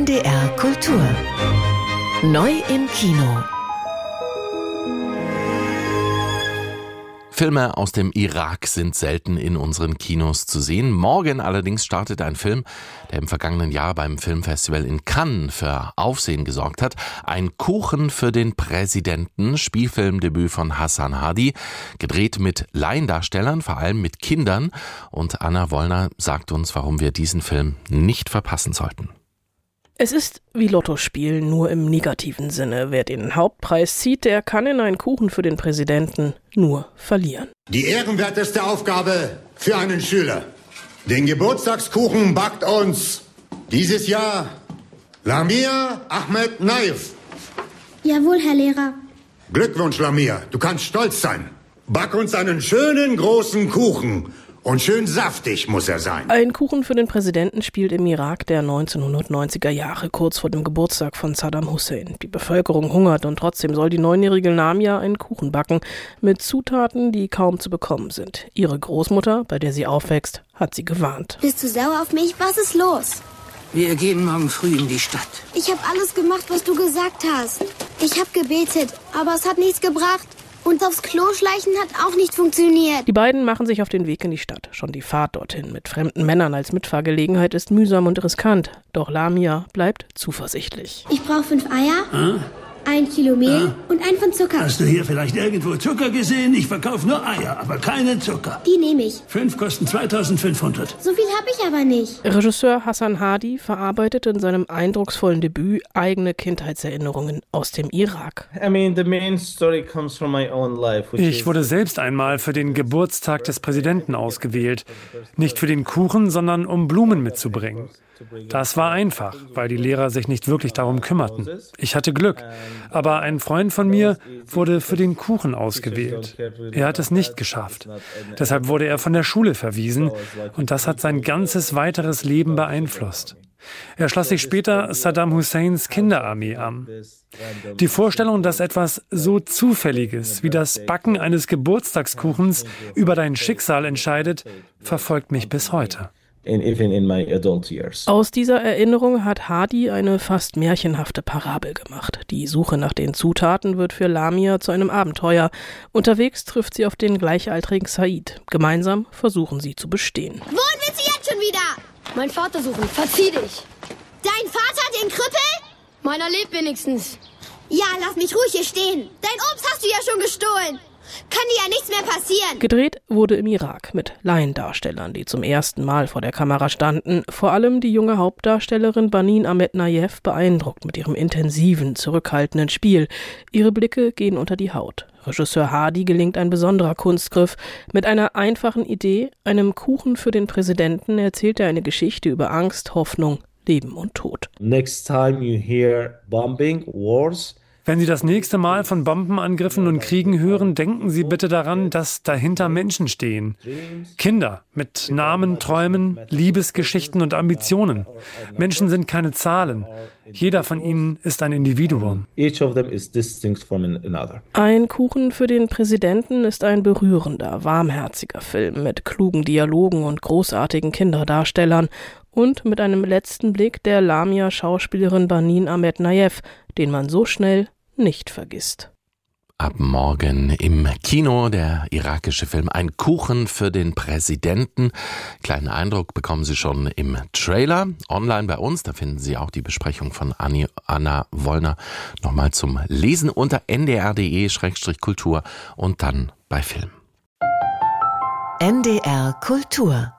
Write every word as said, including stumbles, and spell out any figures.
N D R Kultur. Neu im Kino. Filme aus dem Irak sind selten in unseren Kinos zu sehen. Morgen allerdings startet ein Film, der im vergangenen Jahr beim Filmfestival in Cannes für Aufsehen gesorgt hat. Ein Kuchen für den Präsidenten, Spielfilmdebüt von Hassan Hadi, gedreht mit Laiendarstellern, vor allem mit Kindern. Und Anna Wollner sagt uns, warum wir diesen Film nicht verpassen sollten. Es ist wie Lotto spielen, nur im negativen Sinne. Wer den Hauptpreis zieht, der kann in einen Kuchen für den Präsidenten nur verlieren. Die ehrenwerteste Aufgabe für einen Schüler. Den Geburtstagskuchen backt uns dieses Jahr Lamia Ahmed Naif. Jawohl, Herr Lehrer. Glückwunsch, Lamia. Du kannst stolz sein. Back uns einen schönen großen Kuchen. Und schön saftig muss er sein. Ein Kuchen für den Präsidenten spielt im Irak der neunzehnhundertneunziger Jahre, kurz vor dem Geburtstag von Saddam Hussein. Die Bevölkerung hungert und trotzdem soll die neunjährige Lamia einen Kuchen backen mit Zutaten, die kaum zu bekommen sind. Ihre Großmutter, bei der sie aufwächst, hat sie gewarnt. Bist du sauer auf mich? Was ist los? Wir gehen morgen früh in die Stadt. Ich habe alles gemacht, was du gesagt hast. Ich habe gebetet, aber es hat nichts gebracht. Und aufs Klo schleichen hat auch nicht funktioniert. Die beiden machen sich auf den Weg in die Stadt. Schon die Fahrt dorthin mit fremden Männern als Mitfahrgelegenheit ist mühsam und riskant. Doch Lamia bleibt zuversichtlich. Ich brauche fünf Eier, Hm? ein Kilo Mehl Hm? und ein Pfund Zucker. Hast du hier vielleicht irgendwo Zucker gesehen? Ich verkaufe nur Eier, aber keinen Zucker. Die nehme ich. Fünf kosten zweitausendfünfhundert. So viel habe ich aber nicht. Regisseur Hassan Hadi verarbeitet in seinem eindrucksvollen Debüt eigene Kindheitserinnerungen aus dem Irak. Ich wurde selbst einmal für den Geburtstag des Präsidenten ausgewählt. Nicht für den Kuchen, sondern um Blumen mitzubringen. Das war einfach, weil die Lehrer sich nicht wirklich darum kümmerten. Ich hatte Glück, aber ein Freund von mir wurde für den Kuchen ausgewählt. Er hat es nicht geschafft. Deshalb wurde er von der Schule verwiesen und das hat sein ganzes weiteres Leben beeinflusst. Er schloss sich später Saddam Husseins Kinderarmee an. Die Vorstellung, dass etwas so Zufälliges wie das Backen eines Geburtstagskuchens über dein Schicksal entscheidet, verfolgt mich bis heute. Aus dieser Erinnerung hat Hadi eine fast märchenhafte Parabel gemacht. Die Suche nach den Zutaten wird für Lamia zu einem Abenteuer. Unterwegs trifft sie auf den gleichaltrigen Said. Gemeinsam versuchen sie zu bestehen. Wohin willst du jetzt schon wieder? Mein Vater suchen. Verzieh dich. Dein Vater, den Krüppel? Meiner lebt wenigstens. Ja, lass mich ruhig hier stehen. Dein Obst hast du ja schon gestohlen. Kann dir ja nichts mehr passieren. Gedreht wurde im Irak mit Laiendarstellern, die zum ersten Mal vor der Kamera standen. Vor allem die junge Hauptdarstellerin Banin Ahmed Naif beeindruckt mit ihrem intensiven, zurückhaltenden Spiel. Ihre Blicke gehen unter die Haut. Regisseur Hadi gelingt ein besonderer Kunstgriff. Mit einer einfachen Idee, einem Kuchen für den Präsidenten, erzählt er eine Geschichte über Angst, Hoffnung, Leben und Tod. Next time you hear bombing, wars. Wenn Sie das nächste Mal von Bombenangriffen und Kriegen hören, denken Sie bitte daran, dass dahinter Menschen stehen. Kinder mit Namen, Träumen, Liebesgeschichten und Ambitionen. Menschen sind keine Zahlen. Jeder von ihnen ist ein Individuum. Ein Kuchen für den Präsidenten ist ein berührender, warmherziger Film mit klugen Dialogen und großartigen Kinderdarstellern und mit einem letzten Blick der Lamia-Schauspielerin Banin Ahmed Naif, den man so schnell nicht vergisst. Ab morgen im Kino der irakische Film Ein Kuchen für den Präsidenten. Kleinen Eindruck bekommen Sie schon im Trailer. Online bei uns, da finden Sie auch die Besprechung von Anni, Anna Wollner nochmal zum Lesen unter n d r punkt d e Schrägstrich Kultur und dann bei Film. N D R Kultur